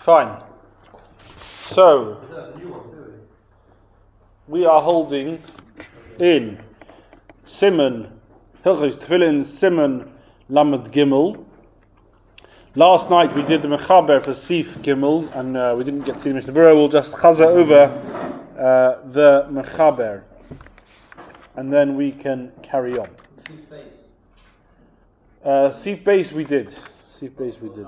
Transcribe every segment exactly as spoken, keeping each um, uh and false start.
fine. So, we are holding in Siman, Hilchos Tefillin, Siman Lamed Gimel. Last night we did the Mechaber for Sif Gimel, and uh, we didn't get to see the Mishnah Berurah. We'll just chaza over uh, the Mechaber, and then we can carry on. Sif base. Uh, Sif base we did. Sif base we did.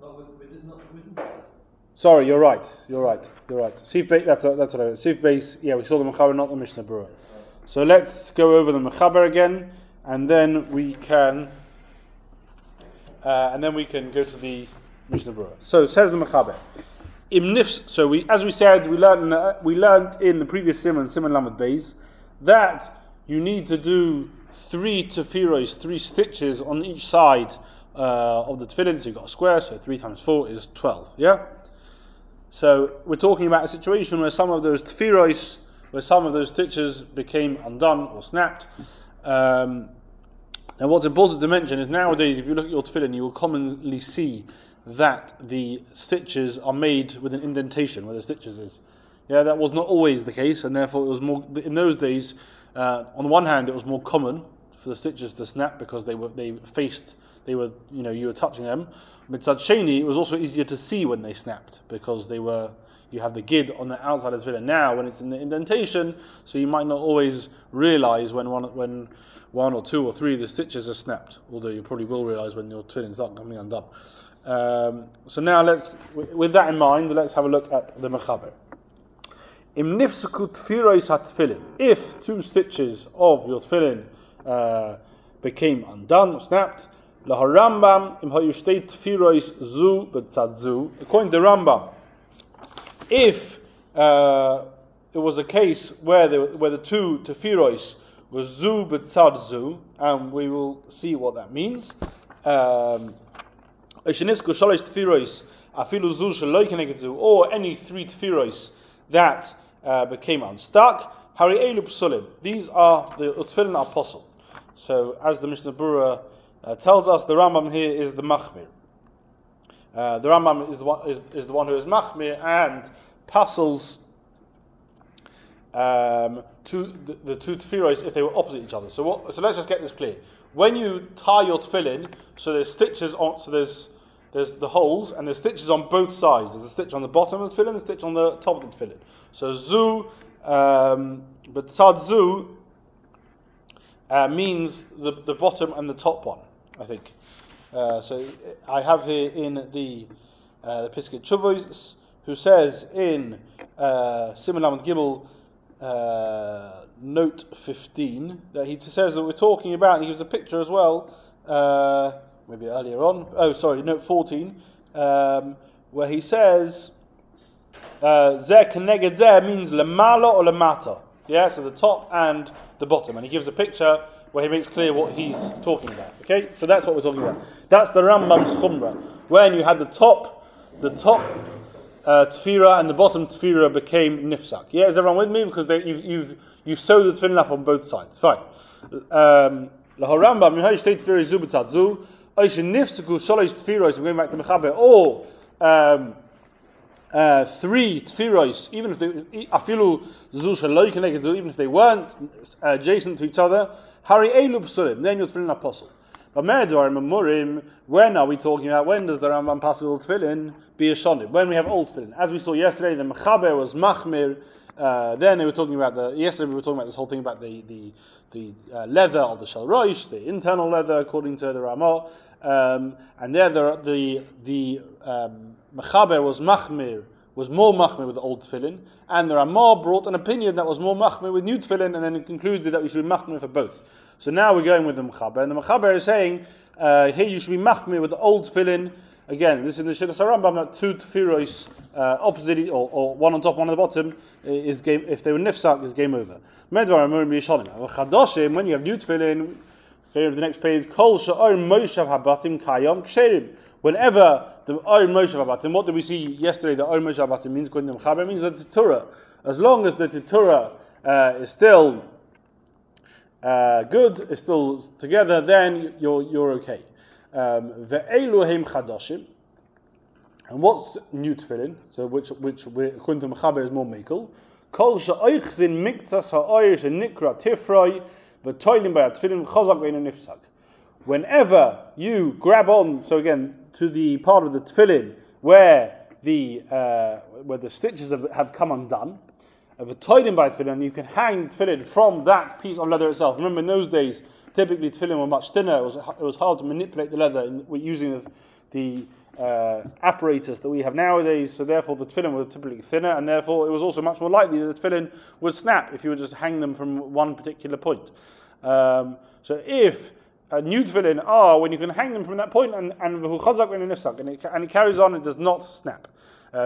Sorry, you're right. You're right. You're right. Sif base. That's a, that's what I meant. Sif base. Yeah, we saw the Mechaber, not the Mishnah Berurah. So let's go over the Mechaber again, and then we can, uh, and then we can go to the Mishnah Berurah. So says the Mechaber. Imnifs. So we, as we said, we learned in the, we learned in the previous Siman, Siman Lamed Beis, that you need to do three tefiros, three stitches on each side uh, of the tefillin. So you've got a square. So three times four is twelve. Yeah. So we're talking about a situation where some of those tefiros, where some of those stitches became undone or snapped. Um, and what's important to mention is nowadays, if you look at your tefillin, you will commonly see that the stitches are made with an indentation where the stitches is. Yeah, that was not always the case, and therefore it was more in those days. Uh, on the one hand, it was more common for the stitches to snap because they were they faced, they were you know you were touching them. Mitzad Sheni, it was also easier to see when they snapped because they were. You have the gid on the outside of the tefillin. Now, when it's in the indentation, so you might not always realize when one when one or two or three of the stitches are snapped. Although you probably will realize when your tefillin start coming undone. Um, so now let's, with that in mind, let's have a look at the Mechaber. Im nifsuku tfiros hatefillin. If two stitches of your tefillin uh, became undone or snapped, laharambam im hayu shtei tfiros zu b'tzad zu. According to Rambam, if uh, it was a case where the where the two tefiros were zu b'tzad zu, and we will see what that means. Um, or any three tefiros that uh, became unstuck, hari elu psulim. These are the tefillin apostle. So, as the Mishnah Berurah uh, tells us, the Rambam here is the machmir. Uh, the Rambam is the one is, is the one who is machmir and passes um, to the, the two tefiros if they were opposite each other. So, what, so let's just get this clear. When you tie your tefillin, so there's stitches on, so there's there's the holes and there's stitches on both sides. There's a stitch on the bottom of the tefillin, and a stitch on the top of the tefillin. So zu, um, but tzad zu uh, means the the bottom and the top one, I think. Uh, so I have here in the uh, the Piskei Teshuvos, who says in uh, Siman Lamed Gimel, uh, note fifteen, that he says that we're talking about, and he gives a picture as well, uh, maybe earlier on, oh sorry, note fourteen, um, where he says, Zeh keneged zeh means lemala or lemata, yeah, so the top and the bottom, and he gives a picture where he makes clear what he's talking about, okay, so that's what we're talking about. That's the Rambam's chumrah, when you had the top, the top Uh, tefira and the bottom tefira became nifsak. Yeah, is everyone with me? Because they, you've you've you sew the tefillin up on both sides. Fine. Um, Lahoramba minhay shtei tefira zu b'tzad zu. Oishe nifsaku shalosh tefiros. I'm going back to Mechaber. Or um, uh, three tefiros, even if they afilu zu shaloi connected zu, even if they weren't uh, adjacent to each other. Hari elu psulim. Then your tefillin apostle. But when are we talking about? When does the Rambam pass with tefillin be a shonim? When we have old tefillin. As we saw yesterday, the Mechaber was machmir. Uh, then they were talking about the. Yesterday we were talking about this whole thing about the the the uh, leather of the shel roish, the internal leather, according to the Ramah. Um, and there the the the um, Mechaber was machmir, was more machmir with the old tefillin, and the Ramah brought an opinion that was more machmir with new tefillin, and then it concluded that we should be machmir for both. So now we're going with the Mechaber, and the Mechaber is saying uh, here you should be machmir with the old tefillin. Again, this is in the Shittas HaRambam that two tefiros uh, opposite or, or one on top, one on the bottom is game. If they were nifsak, is game over. Medvar amurim b'yishanim. Chadoshim, when you have new tefillin, here of the next page, kol she'or moshav habatim kayom ksherim. Whenever the or moshav habatim, what did we see yesterday? The or moshav habatim means according to the Mechaber means the titura. As long as the titura uh, is still Uh, good, is still together, then you're you're okay. Ve'eluhim chadashim, And what's new tefillin? So which which we, according to Mechaber is more mekel. Kol she'oichzin miktas ha'oyer shenikra tifroi v'toilim by tefillin chazak ve'inu nifsak. Whenever you grab on, so again to the part of the tefillin where the uh, where the stitches have, have come undone, v'toilim by tefillin, you can hang tefillin from that piece of leather itself. Remember, in those days, typically tefillin were much thinner. It was it was hard to manipulate the leather in, using the, the Uh, apparatus that we have nowadays, so therefore the tefillin were typically thinner, and therefore it was also much more likely that the tefillin would snap if you would just hang them from one particular point. Um, so if uh, new tefillin are when you can hang them from that point, and and and it, and it carries on, it does not snap. Uh,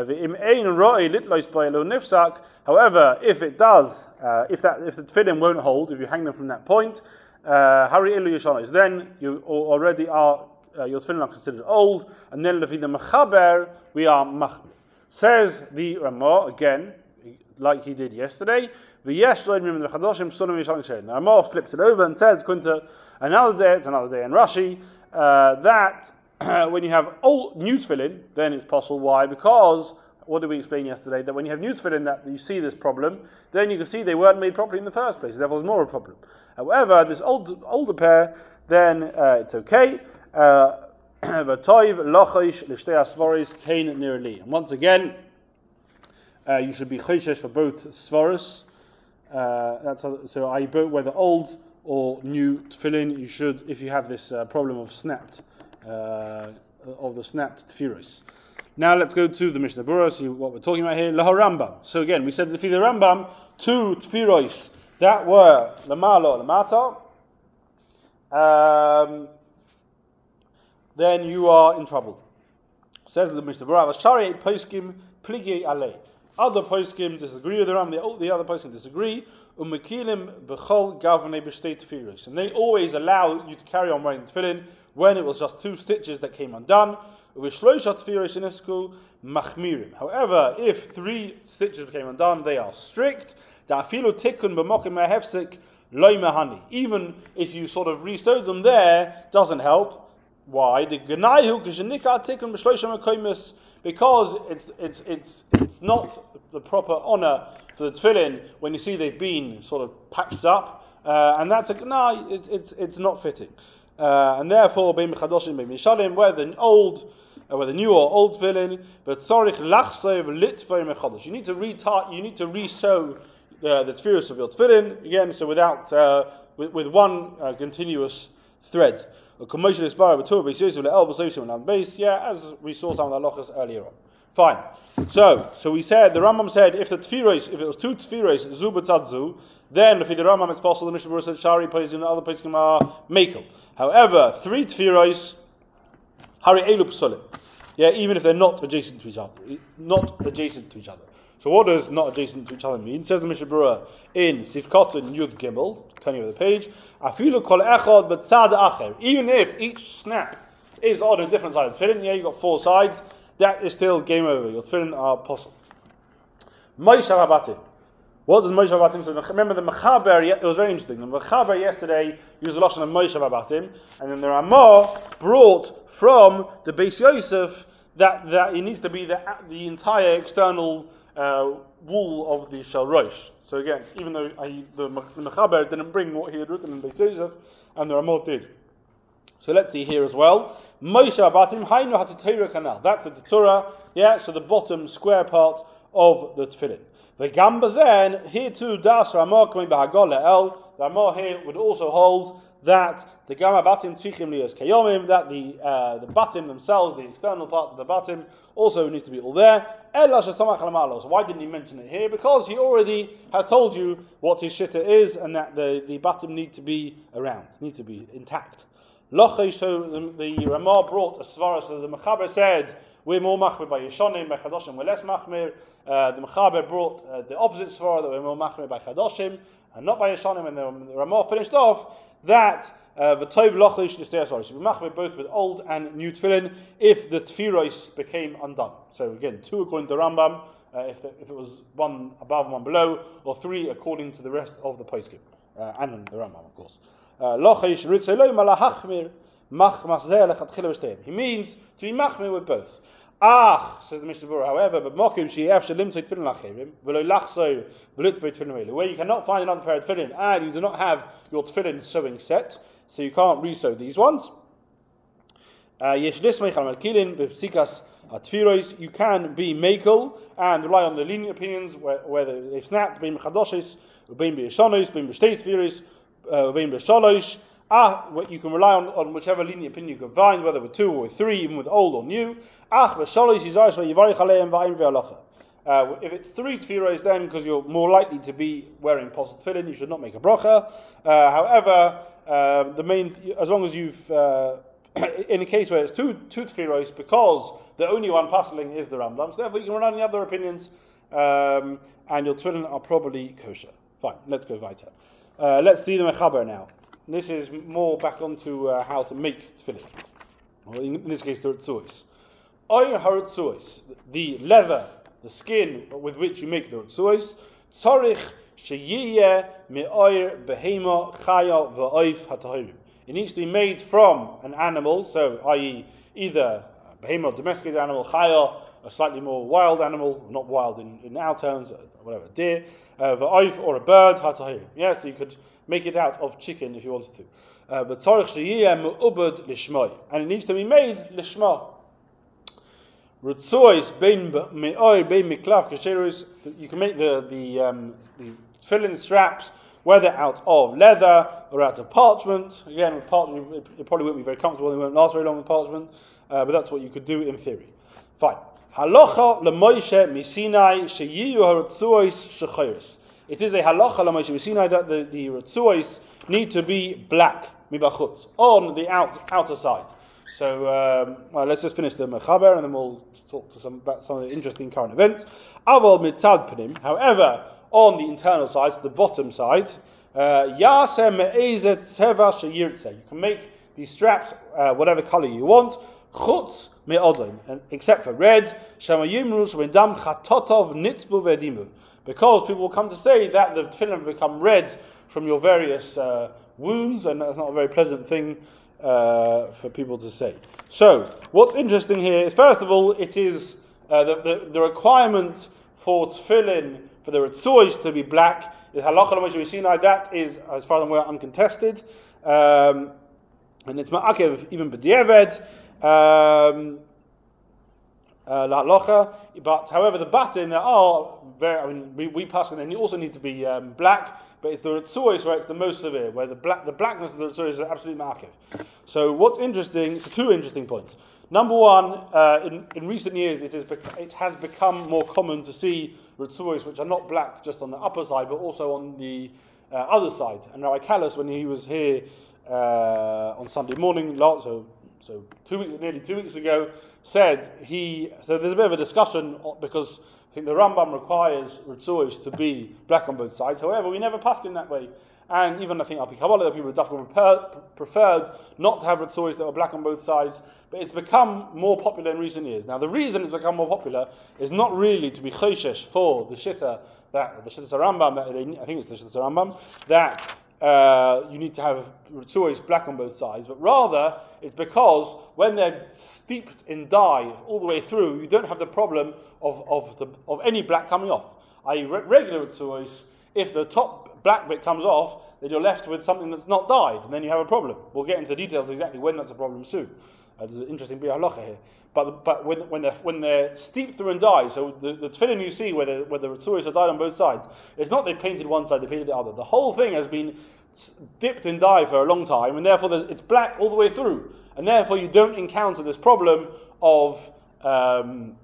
However, if it does, uh, if that if the tefillin won't hold, if you hang them from that point, uh, then you already are. Uh, your tefillin are considered old, and then lefi the mechaber we are machmir. Says the Ramah again, like he did yesterday. V'yesh lo yimim lechadoshim sunim yishan shein. The Ramah flips it over and says, "Kunta another day, it's another day in Rashi uh, that uh, when you have old new tefillin, then it's possible. Why? Because what did we explain yesterday? That when you have new tefillin, that you see this problem, then you can see they weren't made properly in the first place. Therefore, it's more of a problem. However, this old older pair, then uh, it's okay." Uh, and once again, uh, you should be chayshesh for both svaros. Uh, that's how, so. I both whether old or new tefillin, you should, if you have this uh, problem of snapped, uh, of the snapped tefillos. Now let's go to the Mishnah Berurah. See what we're talking about here. Laha Rambam. So again, we said the Rambam two tefillos that were lamala or lamata. Um, then you are in trouble. Says the Mishnah Berurah, Shari poskim pligi ale. Other poskim disagree with the Ram. The, the other poskim disagree. Umekilim bechol gavnei b'shtei tefillos, and they always allow you to carry on wearing tefillin when it was just two stitches that came undone. Uvishloisha tefillos inesku machmirim. However, if three stitches became undone, they are strict. Da'afilu tikkun b'mokim mehefsik loy mehani. Even if you sort of re-sewed them there, doesn't help. Why? The Ganaihu Kishanika Tikkun B'Shloisha Makomis, because it's it's it's it's not the proper honor for the tefillin when you see they've been sort of patched up, uh, and that's a Ganai. It, it's it's not fitting, uh, and therefore Beim Chadoshim Beim Yishalim, whether old, uh, whether new or old tefillin, but Tzarich Lachsev Litvei Mechadosh. You need to re-tie, you need to re-sew uh, the tefillos of your tefillin again, so without uh, with, with one uh, continuous thread. Yeah, as we saw some of the halachas earlier on. Fine. So, so we said the Rambam said if the tefillos, if it was two tefillos, zu b'tzadzu, then if the Rambam it's possible. The Mishnah Berurah said shari poskim, the other poskim are mekel. However, three tefillos, hari elu psulim. Yeah, even if they're not adjacent to each other, not adjacent to each other. So what does not adjacent to each other mean? It says the Mishnah Berurah in Sifkatan Yud Gimel, turning over the page, Afilu kol echad b'tzad acher. Even if each snap is on a different side of the tefillin, yeah, you've got four sides, that is still game over. Your tefillin are possible. Moshe Rabbatim. What does Moshe Rabbatim say? Remember the Mechaber, it was very interesting. The Mechaber yesterday used the lashon of Moshe Rabbatim, and then the Ramah brought from the Beis Yosef that, that it needs to be the, the entire external uh, wool of the Shel Rosh. So again, even though I, the, the Mechaber didn't bring what he had written in Beis Yosef, and the Ramah did. So let's see here as well. Moshe Rabbatim Hainu HaTetorah Kanal. That's the Tetorah, yeah. So the bottom square part of the tefillin. The Gambazen here too. Das Ramah coming b'Hagol le'el. The Ramah here would also hold that the Gamma Batim Tzichim Liyos Kayomim, that the uh, the batim themselves, the external part of the batim, also needs to be all there. Ela shesamach lamalo. So why didn't he mention it here? Because he already has told you what his shitta is, and that the the batim need to be around, need to be intact. Lochei, so the, the Ramah brought as far as the Mechaber said, we're more machmir by Yeshonim, by Chadoshim we're less machmir. Uh, the Mechaber brought uh, the opposite svara, that we're more machmir by Chadoshim and not by Yeshonim, and the, the Ramah finished off that the Tov Lochish the stairs should be machmir both with old and new tefillin if the tefillos became undone. So again, two according to the Rambam, uh, if, the, if it was one above and one below, or three according to the rest of the poskim, uh, and the Rambam of course. Lochish ritzeloi malahachmir mach maszeh lechatchila b'shteim. He means to be machmir with both. Ah, says the Mishnah Berurah, however, but mokim she'ef shelim tzei tefillin lacherim, v'lo lachso v'lut v'ei tefillin v'elu, where you cannot find another pair of tefillin, and you do not have your tefillin sewing set, so you can't re-sew these ones. Yesh lismech al malkilin b'psikas atfiros, you can be makel and rely on the lenient opinions, whether they've snapped, bein b'chadoshes, bein b'yeshanos, bein b'shtei tfiros, bein b'shalosh. Ah, you can rely on, on whichever lenient opinion you can find, whether with two or with three, even with old or new. Ah, uh, if it's three tefillos, then because you're more likely to be wearing posel tefillin, you should not make a bracha. Uh, however, uh, the main, as long as you've, uh, in a case where it's two two tefillos, because the only one passeling is the Rambam, so therefore you can rely on the other opinions, um, and your tefillin are probably kosher. Fine, let's go weiter. Uh, let's see the mechaber now. This is more back onto uh, how to make tefillin. Well, in, in this case, the ritzuos. Oyer haritzuos, the leather, the skin with which you make the ritzuos, tzarich sheyiyeh me'oyer behema chaya v'oif hatahirim. It needs to be made from an animal, so that is either a behema, domesticated animal, chaya, a slightly more wild animal, not wild in, in our terms, whatever, deer, uh, v'oif, or a bird, hatahirim. Yeah, so you could make it out of chicken if you wanted to. Uh, but tzarich sheyiyeh me'ubad lishmai, and it needs to be made lishma. Ritzuos bein me'oyer bein miklav kasherus. You can make the the um, the tefillin straps whether out of leather or out of parchment. Again, with parchment, it, it probably won't be very comfortable. It won't last very long with parchment, uh, but that's what you could do in theory. Fine. Halacha leMoshe miSinai sheyiyu haritzuos shechayros. It is a halacha leMoshe miSinai that the the ritzuos need to be black mibachutz on the out outer side. So, um, well, let's just finish the mechaber and then we'll talk to some about some of the interesting current events. Aval mitzad panim. However, on the internal side, so the bottom side, yaseh me'ezet seva sheyirtze. You can make these straps uh, whatever color you want. Chutz me'odom, except for red. Shamayimru shemedam chatotov nitzbu vedimu. Because people will come to say that the tefillin have become red from your various uh, wounds, and that's not a very pleasant thing Uh, for people to say. So, what's interesting here is, first of all, it is uh, the, the, the requirement for tefillin, for the ritzuos to be black, is halacha l'Moshe miSinai. That is, as far as I'm aware, uncontested. Um, and it's ma'akev, even b'di'eved, um, uh, halacha. But, however, the batin, there are very, I mean, we, we pass, and they also need to be um, black. But it's the ritzuos where it's the most severe, where the black the blackness of the ritzuos is absolutely ma'akev. So what's interesting, so two interesting points. Number one, uh, in, in recent years it, is bec- it has become more common to see ritzuos which are not black just on the upper side, but also on the uh, other side. And Rabbi Kallis, when he was here uh, on Sunday morning, so so two weeks, nearly two weeks ago, said he. So there's a bit of a discussion because I think the Rambam requires ritzuos to be black on both sides. However, we never passed in that way. And even I think Al Pi Kabbalah, the people of Dafka preferred not to have ritzuos that were black on both sides. But it's become more popular in recent years. Now, the reason it's become more popular is not really to be choshesh for the shitta, that the shitta Rambam, that they, I think it's the shitta Rambam, that uh, you need to have ritzuos black on both sides, but rather it's because when they're steeped in dye all the way through, you don't have the problem of of the of any black coming off. that is, regular ritzuos, if the top black bit comes off, then you're left with something that's not dyed, and then you have a problem. We'll get into the details of exactly when that's a problem soon. Uh, there's an interesting bit of halacha here. But but when when they're when they're steeped through and dyed, so the, the tefillin you see where the where the ritzuos are dyed on both sides, it's not they painted one side, they painted the other. The whole thing has been dipped in dye for a long time, and therefore it's black all the way through, and therefore you don't encounter this problem of um,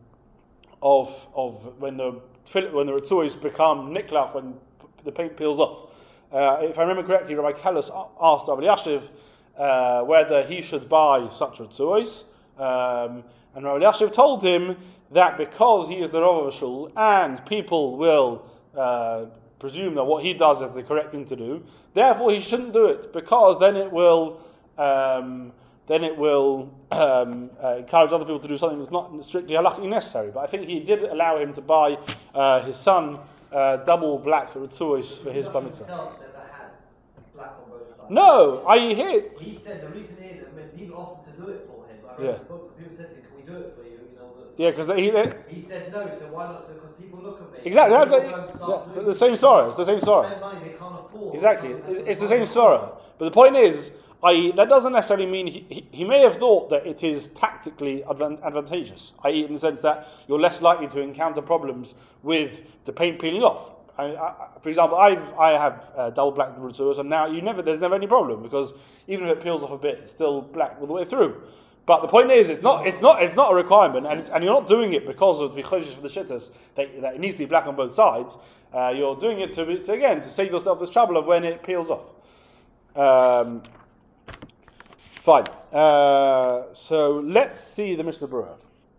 of of when the when the ritzuos become niklach, when the paint peels off. Uh, if I remember correctly, Rabbi Kallis asked Rabbi Yashiv uh, whether he should buy such ritzuos, um, and Rabbi Yashiv told him that because he is the Rav of a shul and people will uh, presume that what he does is the correct thing to do, therefore he shouldn't do it, because then it will um, then it will um, uh, encourage other people to do something that's not strictly halachically necessary. But I think he did allow him to buy uh, his son uh, double black ritzuos for his bar mitzvah. Himself never had black on both sides. No, I hear. He said the reason is that when people offered to do it for him, read Yeah. the book, people said to me, can we do it for you? You know, the, Yeah, because he, he, he said no, so why not? So because people look at me. exactly, people that- go and that- start the, doing the same sorrow. It's the same sorrow. Spend money they can't afford. Exactly, something it's, that's it's the a same problem. sorrow. But the point is, that is, that doesn't necessarily mean he, he, he may have thought that it is tactically advan- advantageous, that is, in the sense that you're less likely to encounter problems with the paint peeling off. I, I, for example, I've I have uh, double black rooters, and now you never there's never any problem because even if it peels off a bit, it's still black all the way through. But the point is, it's not it's not it's not a requirement, and it's, and you're not doing it because of the choshesh for the shittas that, that it needs to be black on both sides. Uh, you're doing it to, be, to again to save yourself this trouble of when it peels off. Um, fine. Uh, so let's see the Mishnah Berurah.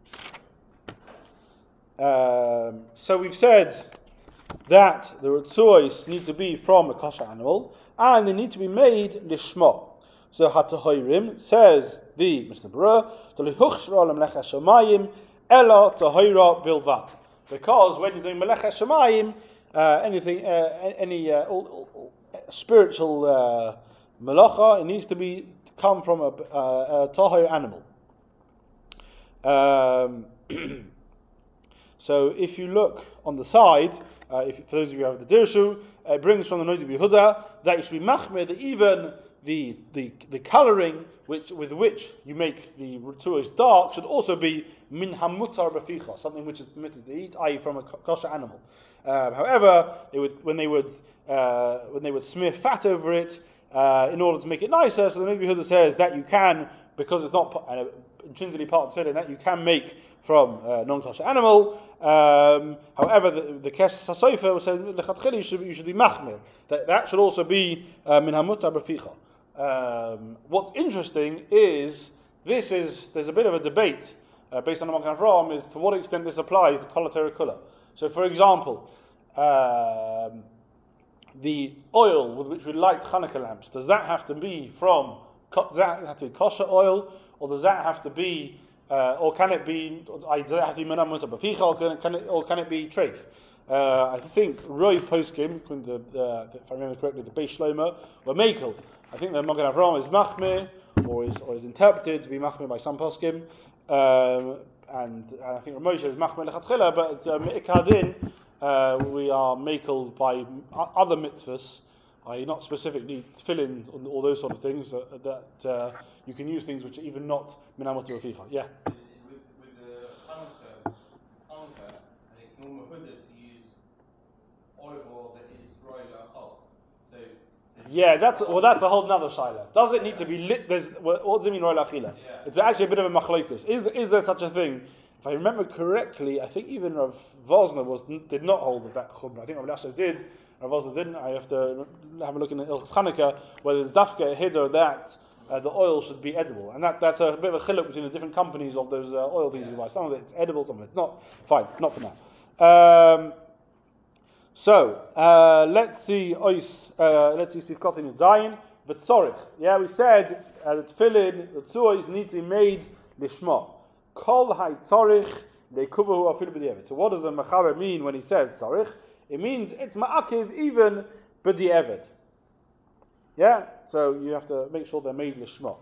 Um, so we've said that the Ritzuos need to be from a kosher animal, and they need to be made lishma. So Hatahoirim says the Mishnah Berurah, the lihuchshra lemlecha shamayim ela tahoira bilvat. Because when you're doing melecha shamayim, uh, anything, uh, any uh, all, all, spiritual uh, melacha, it needs to be come from a, uh, a tahor animal. Um, so if you look on the side, uh, if for those of you who have the dirshu, uh, it brings from the Noda B'Yehuda that you should be machmir that even the the the colouring which with which you make the Ritzuos dark should also be min hamutar b'ficha, something which is permitted to eat, that is from a kosher animal. Um, however, they would when they would uh, when they would smear fat over it uh, in order to make it nicer. So the Noda B'Yehuda says that you can, because it's not uh, intrinsically part of tefillin, that you can make from a non-kosher animal. Um, however, the, the Kes HaSofer was saying lechatchila you should you should be machmir. That that should also be min hamutar b'ficha. Um, what's interesting is this is there's a bit of a debate uh, based on the Magen Avraham is to what extent this applies to Kol HaTorah. So, for example, um, the oil with which we light Hanukkah lamps, does that have to be from? Does that have to be kosher oil, or does that have to be, uh, or can it be? Does that have to be min hamutar b'ficha, or can it, can it, or can it be treif? Uh, I think Roy Poskim, the, uh, if I remember correctly, the Beis Shlomo, or Mekel. I think the Magen Avraham is machmir, or is or is interpreted to be machmir by some poskim, um, and I think Ramosha is machmir lechatchila. But uh, ikadin, uh, we are mekel by other mitzvahs, that is not specifically tefillin and all those sort of things. Uh, that uh, you can use things which are even not min hamutar b'ficha. Yeah. With, with the Hanukkah, Hanukkah, I think normal Buddha to use olive oil that is roy la'achal. So Yeah, that's well. That's a whole nother shaila. Does it need to be lit? There's what, what does it mean, roy la'achila? Yeah. It's actually a bit of a machlokes. Is is there such a thing? If I remember correctly, I think even Rav Vosner was did not hold of that chumrah. I think Rav Lasher did. Rav Vosner didn't. I have to have a look in the Ilchos Chanukah whether there's dafka a hiddur that uh, the oil should be edible, and that's that's a bit of a chiluk between the different companies of those uh, oil things you buy. Some of it's edible, some of it's not. Fine, not for now. Um, So uh, let's see. Ois, uh, let's see. Sivkot in Zayin v'tzorich. Yeah, we said uh, the tefillin, the tzuos need to be made lishma. Kol hay tzorich leikuvahu afilu b'di'evet. So what does the Mechaber mean when he says tzorich? It means it's ma'akiv even b'di'evet. Yeah. So you have to make sure they're made lishma.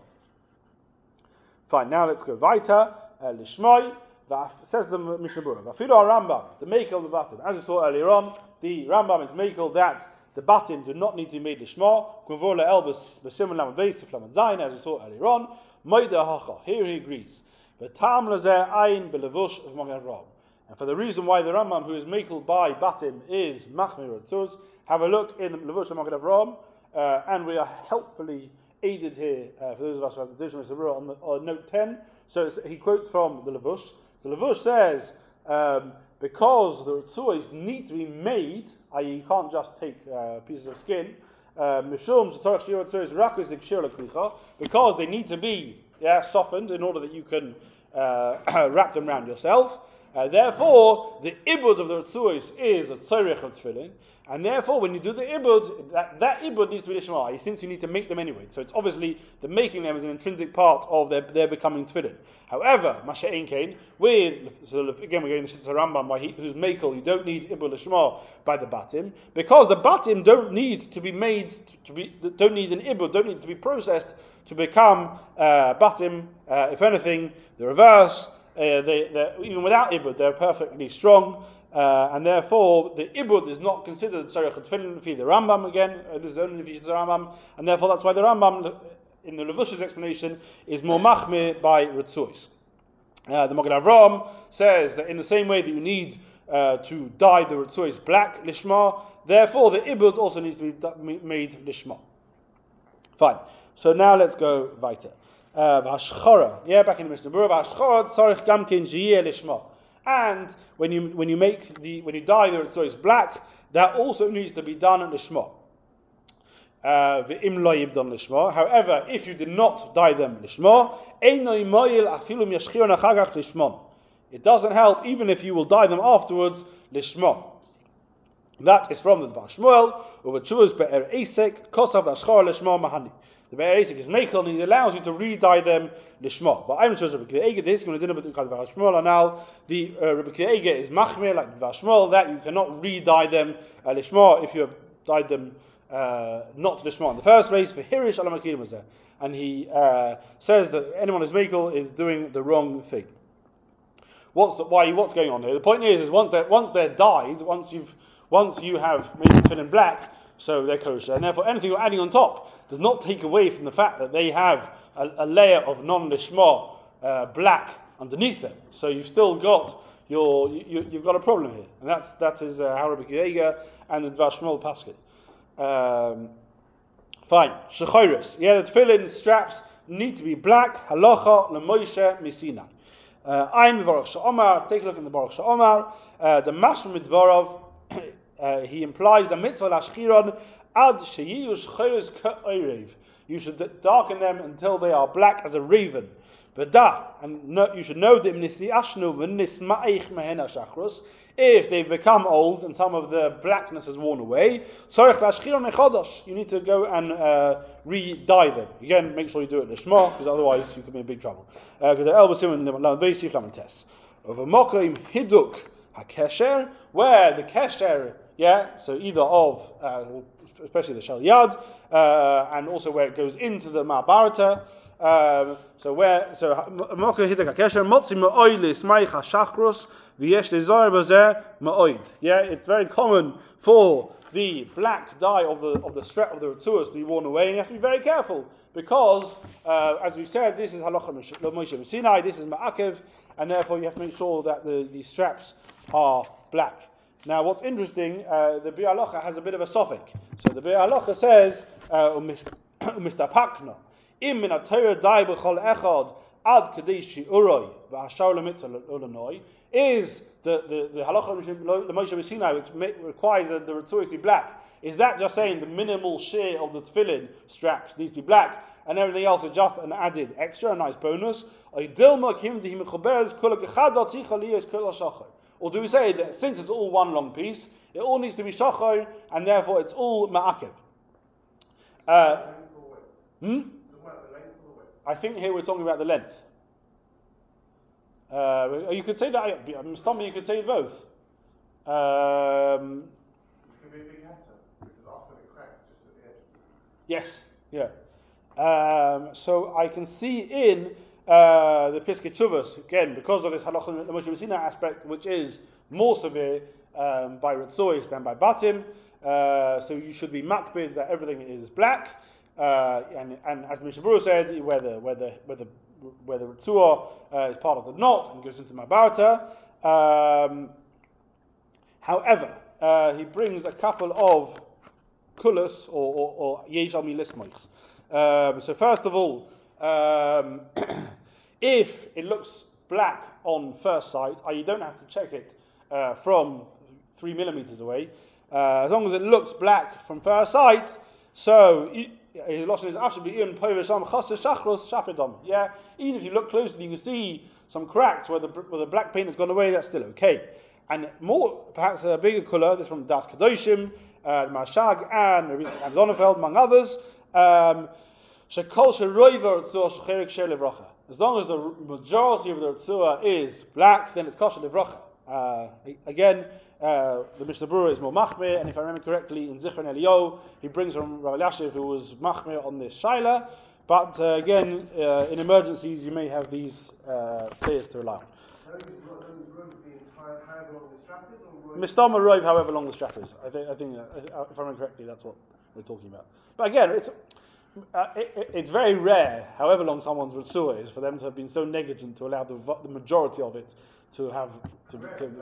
Fine. Now let's go weiter. Uh, lishmoi. Says the Mishnah Berurah, Vafilu Rambam, the Mekel the batim. As we saw earlier on, the Rambam is Mekel that the batim do not need to be made lishma. Kunvola elbus b'simon lamad beis lamad zayin, as we saw earlier on. Moida hacha. Here he agrees. V'tam lazeh ayin belevush of Magen Avraham. And for the reason why the Rambam, who is Mekel by batim, is machmir tzuz, have a look in levush of Magen Avraham, uh, and we are helpfully aided here uh, for those of us who have the Mishnah Berurah on, on note ten. So he quotes from the levush. So Levush says, um, because the Ritzuos need to be made, that is, you can't just take uh, pieces of skin, because they need to be yeah, softened in order that you can uh, wrap them around yourself. Uh, therefore, the ibud of the Ritzuos is a tzorech of tefillin, and therefore, when you do the ibud, that, that ibud needs to be lishma, since you need to make them anyway. So it's obviously the making them is an intrinsic part of their, their becoming tefillin. However, Masha'in Kain, with, so again, we're going to Shitza Rambam, by he, who's makel, you don't need ibud lishma by the batim, because the batim don't need to be made, to, to be, don't need an ibud, don't need to be processed to become uh, batim. Uh, if anything, the reverse. Uh, they, even without ibud, they're perfectly strong, uh, and therefore the ibud is not considered tzarech tefillin for the Rambam again. Uh, this is only for the Rambam, and therefore that's why the Rambam, in the Levush's explanation, is more machmir by Ritzuos. Uh, the Magen Avraham says that in the same way that you need uh, to dye the Ritzuos black lishma, therefore the ibud also needs to be made lishma. Fine. So now let's go weiter. V'hashchora, yeah, back in the Mishnah Berurah, v'hashchora tzarich gamkin sheyeh lishma. And when you when you make the when you dye the Ritzuos black, that also needs to be done at lishma. V'im lo yibdon lishma. However, if you did not dye them lishma, einoi moil afilu yashchiron achagach lishmon. It doesn't help even if you will dye them afterwards lishma. That is from the Dvar Shmuel over Chuvas Be'er Esek Kosav Dashchor Lishma Mahani. The Be'er Esek is Meichel and he allows you to re-dye them Lishma. But I'm Chuvas Rebbe Kiva this going to dinner with the Dvar Shmuel, and now the uh, Rebbe Kiva is Machmir like the Dvar Shmuel that you cannot re-dye them uh, Lishma if you have dyed them uh, not Lishma in the first place. For Hirish Alamakirim was there, and he uh, says that anyone who's Meichel is doing the wrong thing. What's the, why? What's going on here? The point is, is once they're once they're dyed, once you've Once you have made them tefillin black, so they're kosher, and therefore anything you're adding on top does not take away from the fact that they have a, a layer of non-lishma uh, black underneath them. So you've still got your you, you've got a problem here, and that's that is uh, how Rabbi Kiva and the Dvar Shmuel paskin. Um, fine, shechoros. Yeah, the tefillin straps need to be black. Halacha leMoshe miSinai. Ein Baruch She'omar. Take a look in the Baruch She'omar. Uh, the Mashma Midvarav. Uh, he implies the mitzvah lashchiron ad sheyiyu shchoros ka'orev. You should darken them until they are black as a raven. V'da, and no, you should know that nisiyashnu v'nisma'ich mehen hashachros. If they've become old and some of the blackness has worn away, tzarich lashchiron mechodosh. You need to go and uh, re-dye them. Again, make sure you do it lishma, because otherwise you could be in big trouble. Because the elbasim and the beisiv lamentes. Over mokim hiduk hakesher, where the kesher, yeah, so either of, uh, especially the shel yad, uh, and also where it goes into the ma'barata. Um, so where, so mokim hiduk hakesher, motzi ma'oilis ma'ich hashachros v'yesh lezar bazer ma'oid. Yeah, it's very common for the black dye of the of the strap of the Ritzuos to be worn away, and you have to be very careful because, uh, as we said, this is halacha Moshe Sinai, this is ma'akev, and therefore you have to make sure that the, the straps are black. Now, what's interesting, uh, the Bir Halacha has a bit of a suffix. So the Bir Halacha says, "Umistapakna im min haTorah dai b'chol echad ad kadei shi'uroi v'hashar lemitzvah l'olonoi." Is the the the halacha the Moshe Sinai, which requires that the Ritzuos be black? Is that just saying the minimal share of the tefillin straps needs to be black, and everything else is just an added extra, a nice bonus? Or do we say that since it's all one long piece, it all needs to be shachar, and therefore it's all ma'akev? Uh, hmm? I think here we're talking about the length. Uh, you could say that. I'm stumbling. You could say both. Um, It's going to be a big hector because often it cracks just at the edges. yes. Yeah. Um, so I can see in uh, the Piskei Teshuvos again because of this halacha Moshe Sinai aspect, which is more severe um, by Ritzuos than by Batim. Uh, so you should be makbid that everything is black, uh, and and as the Mishnah Berurah said, where the where the where the where the Ritzua uh, is part of the knot and goes into Mabarta. Um, however, uh, he brings a couple of kulas or or yesh al milismoichs. Um, so first of all, um, if it looks black on first sight, uh, you don't have to check it uh, from three millimeters away. Uh, as long as it looks black from first sight, so you, his lashon is actually in povesham chasser shachros shapidom. Yeah, even if you look closely, you can see some cracks where the where the black paint has gone away. That's still okay. And more, perhaps a bigger colour. This is from Das Kedoshim, uh, Mashag, and Rabbi Zonefeld, among others. Um, Shekol sheroiver tzur shecherik shel levracha. As long as the majority of the tzur is black, then it's kosher levracha. Uh, again, uh, the Mishnah Berurah is more machmir, and if I remember correctly, in Zichron Eliyahu, he brings from Rav Elyashiv, who was machmir on this shaila. But uh, again, uh, in emergencies, you may have these uh, players to rely on. Mistama Rove, however long the strap is. I think, I think uh, if I remember correctly, that's what we're talking about. But again, it's uh, it, it's very rare, however long someone's Ritzua is, for them to have been so negligent to allow the, the majority of it to have to be. To,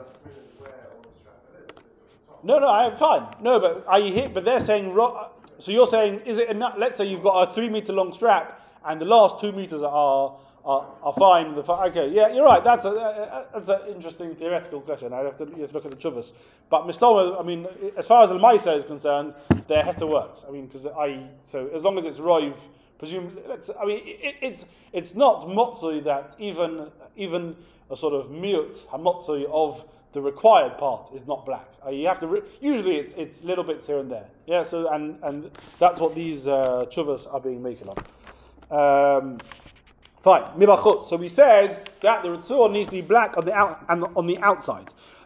no, no, I am fine. No, but are you here? But they're saying. So you're saying, is it enough? Let's say you've got a three meter long strap, and the last two meters are. Are, are fine. The fi- okay, yeah, you're right. That's a, a that's an interesting theoretical question. I have to just look at the chuvas. But mistoma, I mean, as far as the Maisa is concerned, their heta works. I mean, because I so as long as it's roiv, presumably, let's. I mean, it, it's it's not motzui that even even a sort of miut hamotzui of the required part is not black. Uh, you have to re- usually it's it's little bits here and there. Yeah. So and and that's what these uh, chuvas are being made on. Um, Fine, mibachut. So we said that the ritzur needs to be black on the out and on the outside.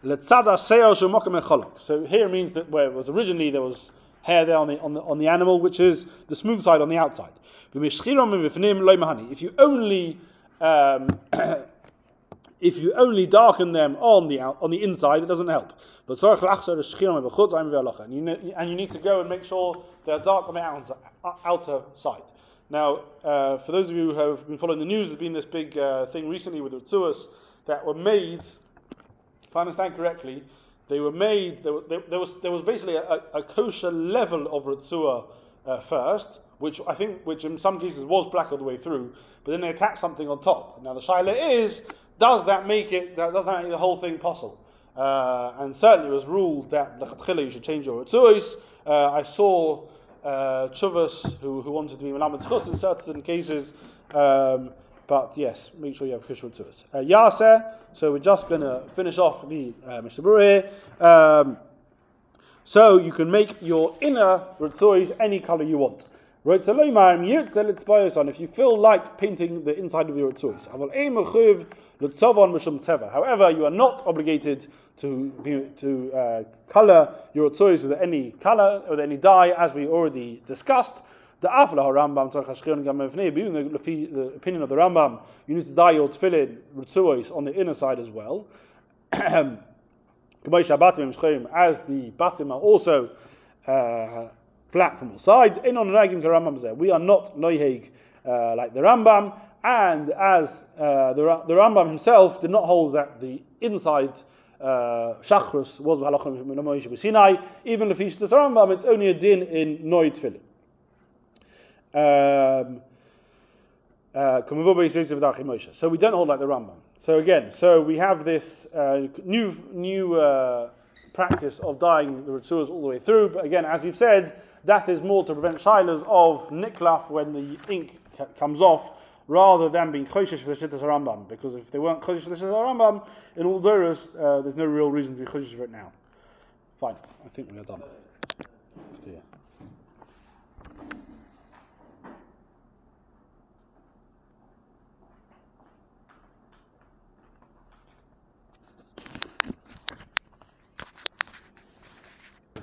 So here means that where it was originally there was hair there on the on the on the animal, which is the smooth side on the outside. If you only um, if you only darken them on the out, on the inside, it doesn't help. But and you know, and you need to go and make sure they're dark on the outside, outer side. Now, uh, for those of you who have been following the news, there's been this big uh, thing recently with the Ritzuas that were made, if I understand correctly, they were made, there, there, there was there was basically a, a kosher level of Ritzua uh, first, which I think, which in some cases was black all the way through, but then they attached something on top. Now the shaila is, does that make it, does that make the whole thing possible? Uh, and certainly it was ruled that l'chatchila you should change your Ritzuas. Uh, I saw Uh, chuvas who, who wanted to be melamed zchus in certain cases, um, but yes, make sure you have kosher ritzuos. Uh, Yaseh. So we're just going to finish off the uh, Mishnah Berurah here. Um, so you can make your inner ritzuos any color you want. If you feel like painting the inside of your ritzuos, however, you are not obligated to to uh, color your ritzuos with any color or any dye, as we already discussed. The Rambam, the opinion of the Rambam, you need to dye your tefillin ritzuos on the inner side as well. As the batim are also uh, black from all sides. We are not noiheg uh, like the Rambam, and as uh, the, the Rambam himself did not hold that the inside Uh, Shachrus was halachah from Moshe b'Sinai. Even if he's the Rambam, it's only a din in Noi Tefillin. Um, uh, so we don't hold like the Rambam. So again, so we have this uh, new new uh, practice of dyeing the Ritzuas all the way through. But again, as we've said, that is more to prevent shilas of niklaf when the ink c- comes off, rather than being choshesh for the Shittas Rambam, because if they weren't choshesh for the Shittas Rambam, in all Doros, uh, there's no real reason to be choshesh for it now. Fine, I think we are done. Yeah.